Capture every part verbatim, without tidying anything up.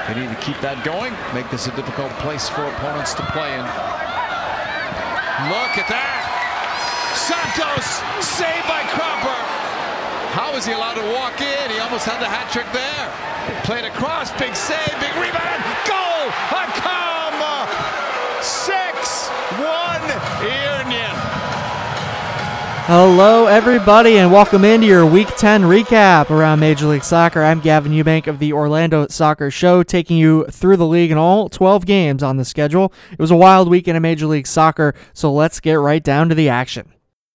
They need to keep that going, make this a difficult place for opponents to play in. Look at that! Santos saved by Cropper. How is he allowed to walk in? He almost had the hat trick there. Played across, big save, big rebound, goal! Hakam! six one Union. Hello, everybody, and welcome into your Week ten recap around Major League Soccer. I'm Gavin Eubank of the Orlando Soccer Show, taking you through the league and all twelve games on the schedule. It was a wild weekend in Major League Soccer, so let's get right down to the action.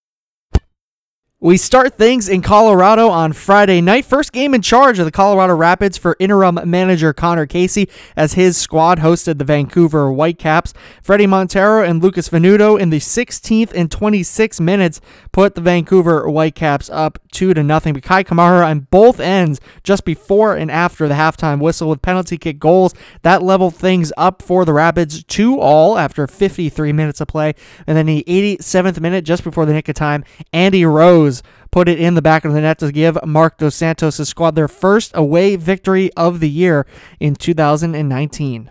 We start things in Colorado on Friday night. First game in charge of the Colorado Rapids for interim manager Connor Casey as his squad hosted the Vancouver Whitecaps. Freddie Montero and Lucas Venuto in the sixteenth and twenty-sixth minutes put the Vancouver Whitecaps up two to nothing. But Kai Kamara on both ends just before and after the halftime whistle with penalty kick goals. That leveled things up for the Rapids two all after fifty-three minutes of play. And then the eighty-seventh minute, just before the nick of time, Andy Rose put it in the back of the net to give Marc Dos Santos' squad their first away victory of the year in two thousand nineteen.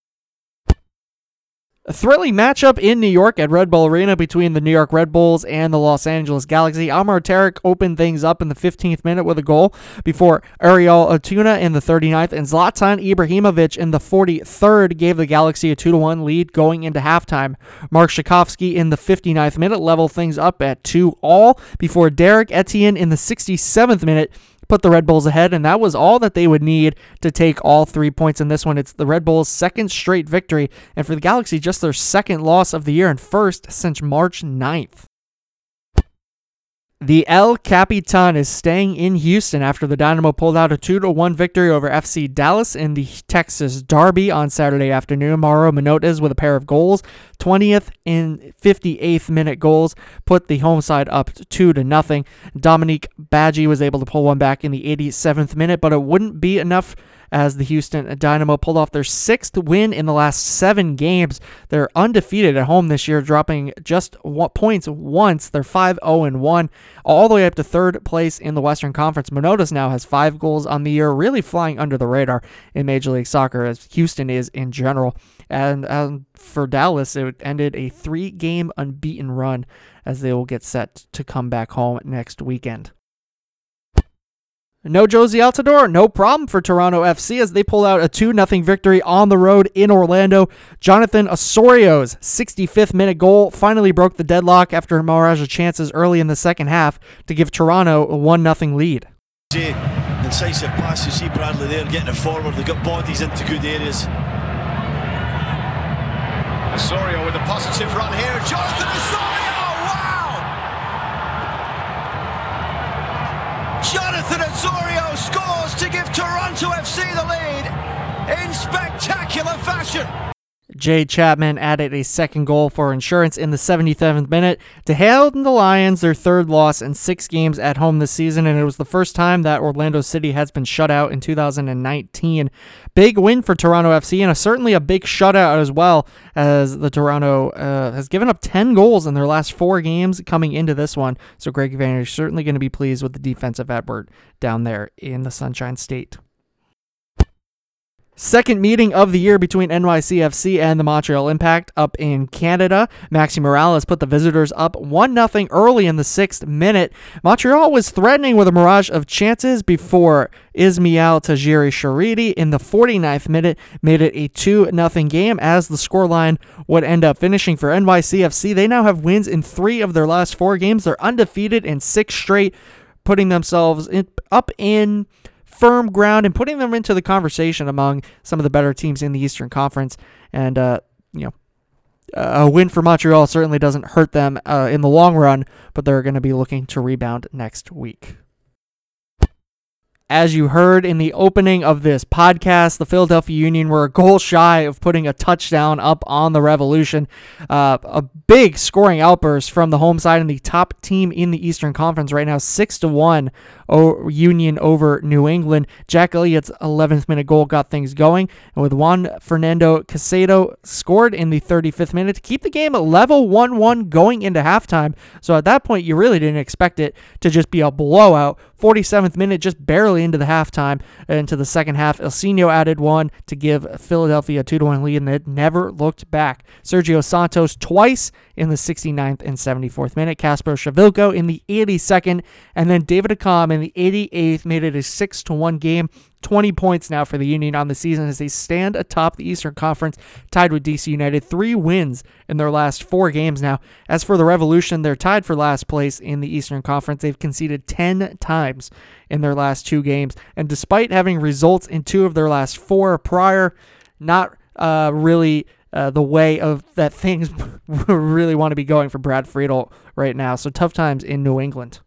A thrilling matchup in New York at Red Bull Arena between the New York Red Bulls and the Los Angeles Galaxy. Amar Tarek opened things up in the fifteenth minute with a goal before Ariel Otuna in the thirty-ninth and Zlatan Ibrahimovic in the forty-third gave the Galaxy a two to one lead going into halftime. Mark Shakovsky in the fifty-ninth minute leveled things up at two all before Derek Etienne in the sixty-seventh minute put the Red Bulls ahead, and that was all that they would need to take all three points in this one. It's the Red Bulls' second straight victory, and for the Galaxy, just their second loss of the year and first since March ninth. The El Capitan is staying in Houston after the Dynamo pulled out a two to one victory over F C Dallas in the Texas Derby on Saturday afternoon. Mauro Manotas with a pair of goals. twentieth and fifty-eighth minute goals put the home side up two to nothing. Dominique Badji was able to pull one back in the eighty-seventh minute, but it wouldn't be enough as the Houston Dynamo pulled off their sixth win in the last seven games. They're undefeated at home this year, dropping just one, points once. They're five oh and one, all the way up to third place in the Western Conference. Manotas now has five goals on the year, really flying under the radar in Major League Soccer, as Houston is in general. And um, for Dallas, it ended a three-game unbeaten run as they will get set to come back home next weekend. No Josie Altidore, no problem for Toronto F C as they pull out a two nothing victory on the road in Orlando. Jonathan Osorio's sixty-fifth minute goal finally broke the deadlock after a barrage of chances early in the second half to give Toronto a one nothing lead. Incisive pass, you see Bradley there getting it forward. They've got bodies into good areas. Osorio with a positive run here. Jonathan Osorio! Jonathan Osorio scores to give Toronto F C the lead in spectacular fashion. Jay Chapman added a second goal for insurance in the seventy-seventh minute to hand the Lions their third loss in six games at home this season, and it was the first time that Orlando City has been shut out in two thousand nineteen. Big win for Toronto F C, and a, certainly a big shutout as well, as the Toronto uh, has given up ten goals in their last four games coming into this one. So Greg Vanney is certainly going to be pleased with the defensive effort down there in the Sunshine State. Second meeting of the year between N Y C F C and the Montreal Impact up in Canada. Maxi Morales put the visitors up one nothing early in the sixth minute. Montreal was threatening with a mirage of chances before Ismail Tajiri Sharidi in the forty-ninth minute made it a two nothing game as the scoreline would end up finishing for N Y C F C. They now have wins in three of their last four games. They're undefeated in six straight, putting themselves in, up in firm ground and putting them into the conversation among some of the better teams in the Eastern Conference. And, uh, you know, a win for Montreal certainly doesn't hurt them uh, in the long run, but they're going to be looking to rebound next week. As you heard in the opening of this podcast, the Philadelphia Union were a goal shy of putting a touchdown up on the Revolution. Uh, a big scoring outburst from the home side and the top team in the Eastern Conference right now, six to one o- Union over New England. Jack Elliott's eleventh minute goal got things going, and with Juan Fernando Casado scored in the thirty-fifth minute to keep the game at level one one going into halftime. So at that point, you really didn't expect it to just be a blowout. forty-seventh minute, just barely into the halftime, into the second half, Ilsinho added one to give Philadelphia a two to one lead, and it never looked back. Sergio Santos twice in the sixty-ninth and seventy-fourth minute, Kasper Shavilko in the eighty-second, and then David Accam in the eighty-eighth made it a six to one game. twenty points now for the Union on the season as they stand atop the Eastern Conference, tied with D C United. Three wins in their last four games now. As for the Revolution, they're tied for last place in the Eastern Conference. They've conceded ten times in their last two games, and despite having results in two of their last four prior, not uh, really uh, the way of that things really want to be going for Brad Friedel right now. So tough times in New England.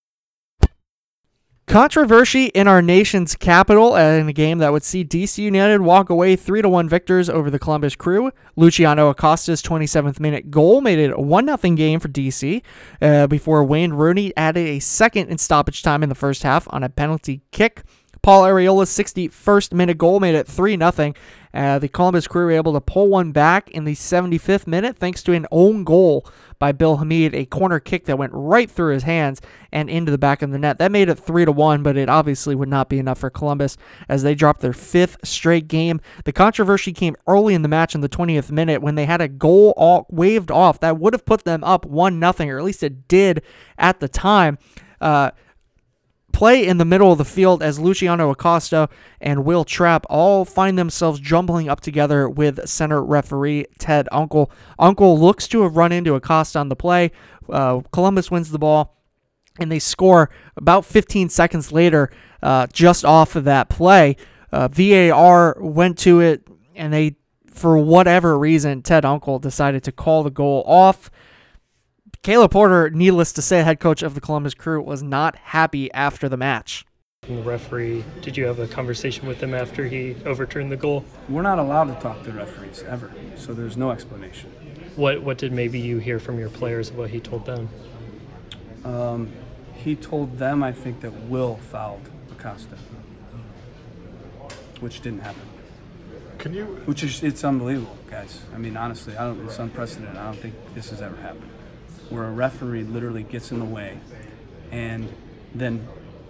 Controversy in our nation's capital in a game that would see D C United walk away three to one victors over the Columbus Crew. Luciano Acosta's twenty-seventh minute goal made it a one nothing game for D C uh, before Wayne Rooney added a second in stoppage time in the first half on a penalty kick. Paul Arriola's sixty-first minute goal made it three nothing. Uh, the Columbus Crew were able to pull one back in the seventy-fifth minute thanks to an own goal by Bill Hamid, a corner kick that went right through his hands and into the back of the net. That made it three to one, but it obviously would not be enough for Columbus as they dropped their fifth straight game. The controversy came early in the match in the twentieth minute when they had a goal all waved off that would have put them up one nothing, or at least it did at the time. Uh, Play in the middle of the field as Luciano Acosta and Will Trapp all find themselves jumbling up together with center referee Ted Unkel. Unkel looks to have run into Acosta on the play. Uh, Columbus wins the ball, and they score about fifteen seconds later uh, just off of that play. Uh, V A R went to it, and they, for whatever reason, Ted Unkel decided to call the goal off. Caleb Porter, needless to say, head coach of the Columbus Crew, was not happy after the match. The referee, did you have a conversation with him after he overturned the goal? We're not allowed to talk to referees, ever, so there's no explanation. What What did maybe you hear from your players of what he told them? Um, he told them, I think, that Will fouled Acosta, which didn't happen. Can you... Which is, it's unbelievable, guys. I mean, honestly, I don't. It's unprecedented. I don't think this has ever happened, where a referee literally gets in the way and then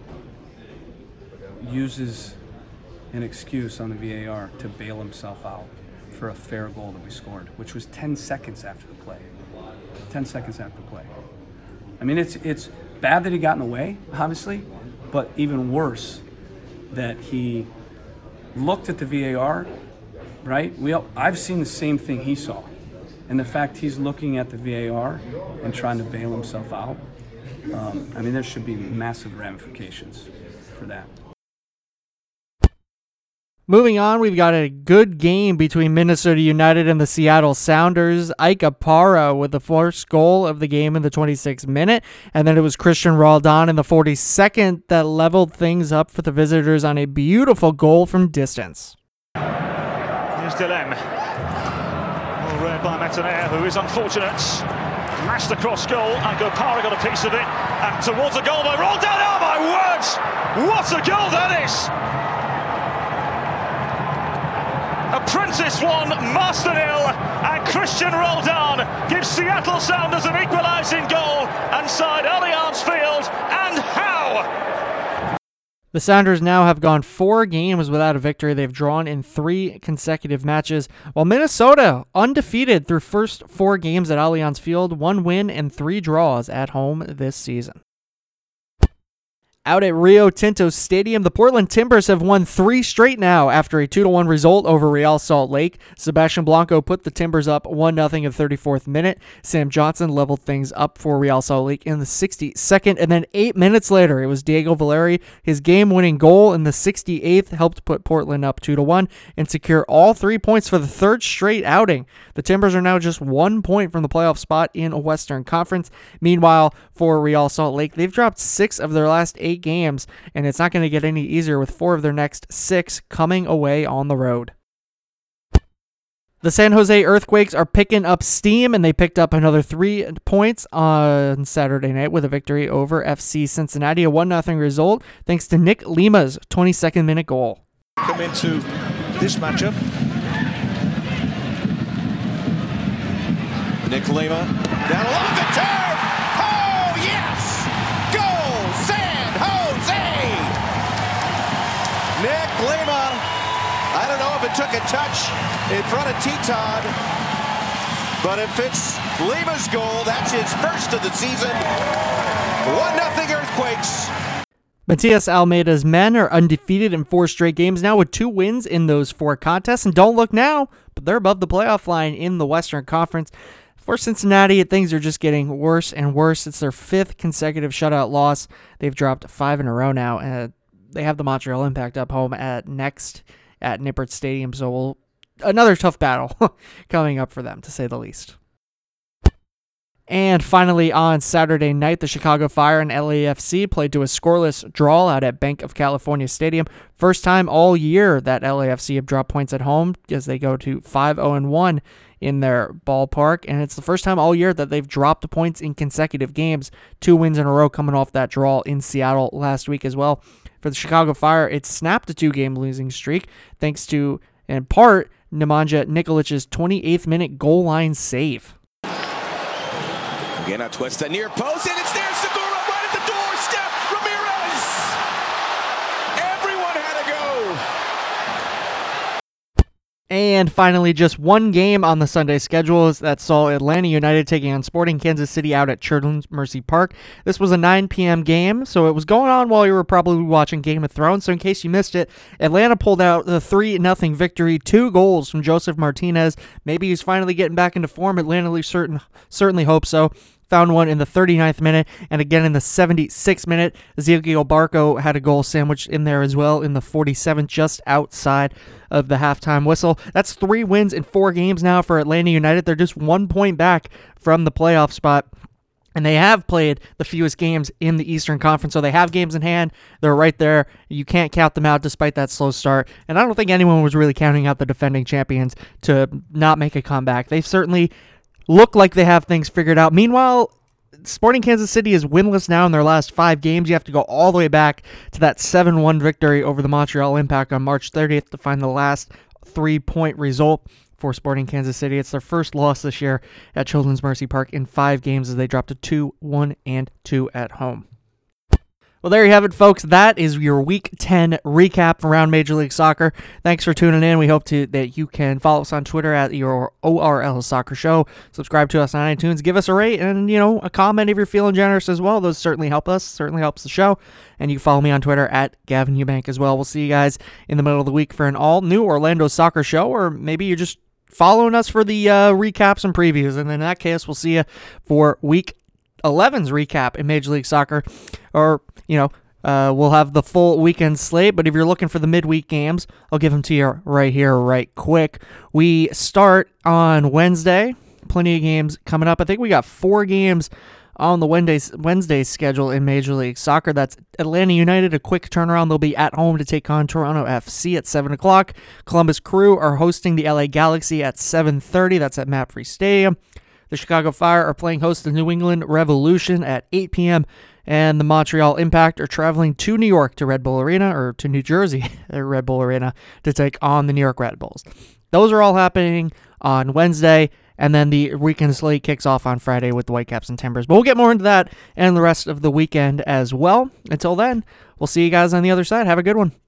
uses an excuse on the V A R to bail himself out for a fair goal that we scored, which was ten seconds after the play. ten seconds after the play. I mean, it's it's bad that he got in the way, obviously, but even worse that he looked at the V A R, right? We all, I've seen the same thing he saw. And the fact he's looking at the V A R and trying to bail himself out, um, I mean, there should be massive ramifications for that. Moving on, we've got a good game between Minnesota United and the Seattle Sounders. Ike Opara with the first goal of the game in the twenty-sixth minute, and then it was Christian Roldan in the forty-second that leveled things up for the visitors on a beautiful goal from distance. Here's Delem. Read by Metanea, who is unfortunate. Mashed across goal, and Opara got a piece of it, and towards a goal by Roldan. Oh my word! What a goal that is! Apprentice one, Master nil, and Christian Roldan gives Seattle Sounders an equalising goal inside Allianz Field, and how? The Sounders now have gone four games without a victory. They've drawn in three consecutive matches, while Minnesota undefeated through first four games at Allianz Field, one win and three draws at home this season. Out at Rio Tinto Stadium, the Portland Timbers have won three straight now after a two to one result over Real Salt Lake. Sebastian Blanco put the Timbers up one nothing in the thirty-fourth minute. Sam Johnson leveled things up for Real Salt Lake in the sixty-second, and then eight minutes later, it was Diego Valeri. His game-winning goal in the sixty-eighth helped put Portland up two to one and secure all three points for the third straight outing. The Timbers are now just one point from the playoff spot in a Western Conference. Meanwhile, for Real Salt Lake, they've dropped six of their last eight games, and it's not going to get any easier with four of their next six coming away on the road. The San Jose Earthquakes are picking up steam, and they picked up another three points on Saturday night with a victory over F C Cincinnati, a one nothing result, thanks to Nick Lima's twenty-second minute goal. Come into this matchup. Nick Lima down along the turf. Oh, yes! Goal, San Jose! Nick Lima. I don't know if it took a touch in front of T-Todd, but if it's Lima's goal, that's his first of the season. one nothing Earthquakes. Matias Almeida's men are undefeated in four straight games now with two wins in those four contests. And don't look now, but they're above the playoff line in the Western Conference. For Cincinnati, things are just getting worse and worse. It's their fifth consecutive shutout loss. They've dropped five in a row now. And they have the Montreal Impact up home at next at Nippert Stadium. So we'll, another tough battle coming up for them, to say the least. And finally, on Saturday night, the Chicago Fire and L A F C played to a scoreless draw out at Bank of California Stadium. First time all year that L A F C have dropped points at home as they go to five oh one in their ballpark. And it's the first time all year that they've dropped points in consecutive games. Two wins in a row coming off that draw in Seattle last week as well. For the Chicago Fire, it snapped a two-game losing streak thanks to, in part, Nemanja Nikolić's twenty-eighth minute goal line save. Again, a twist the near post, and it's there. Segura right at the doorstep. Ramirez. Everyone had to go. And finally, just one game on the Sunday schedule that saw Atlanta United taking on Sporting Kansas City out at Children's Mercy Park. This was a nine p.m. game, so it was going on while you were probably watching Game of Thrones. So in case you missed it, Atlanta pulled out the three nothing victory, two goals from Joseph Martinez. Maybe he's finally getting back into form. Atlanta certain, certainly hope so. Found one in the thirty-ninth minute, and again in the seventy-sixth minute. Ezequiel Barco had a goal sandwiched in there as well in the forty-seventh, just outside of the halftime whistle. That's three wins in four games now for Atlanta United. They're just one point back from the playoff spot, and they have played the fewest games in the Eastern Conference, so they have games in hand. They're right there. You can't count them out despite that slow start, and I don't think anyone was really counting out the defending champions to not make a comeback. They've certainly look like they have things figured out. Meanwhile, Sporting Kansas City is winless now in their last five games. You have to go all the way back to that seven one victory over the Montreal Impact on March thirtieth to find the last three-point result for Sporting Kansas City. It's their first loss this year at Children's Mercy Park in five games as they dropped to two, one, and two at home. Well, there you have it, folks. That is your Week ten recap around Major League Soccer. Thanks for tuning in. We hope to that you can follow us on Twitter at your O R L Soccer Show. Subscribe to us on iTunes. Give us a rate and, you know, a comment if you're feeling generous as well. Those certainly help us. Certainly helps the show. And you can follow me on Twitter at Gavin Eubank as well. We'll see you guys in the middle of the week for an all-new Orlando Soccer Show, or maybe you're just following us for the uh, recaps and previews. And in that case, we'll see you for Week eleven's recap in Major League Soccer, or, you know, uh, we'll have the full weekend slate, but if you're looking for the midweek games, I'll give them to you right here, right quick. We start on Wednesday, plenty of games coming up. I think we got four games on the Wednesday's, Wednesday's schedule in Major League Soccer. That's Atlanta United, a quick turnaround. They'll be at home to take on Toronto F C at seven o'clock. Columbus Crew are hosting the L A Galaxy at seven thirty. That's at MAPFRE Stadium. The Chicago Fire are playing host to the New England Revolution at eight p.m., and the Montreal Impact are traveling to New York to Red Bull Arena, or to New Jersey at Red Bull Arena, to take on the New York Red Bulls. Those are all happening on Wednesday, and then the weekend slate kicks off on Friday with the Whitecaps and Timbers. But we'll get more into that and the rest of the weekend as well. Until then, we'll see you guys on the other side. Have a good one.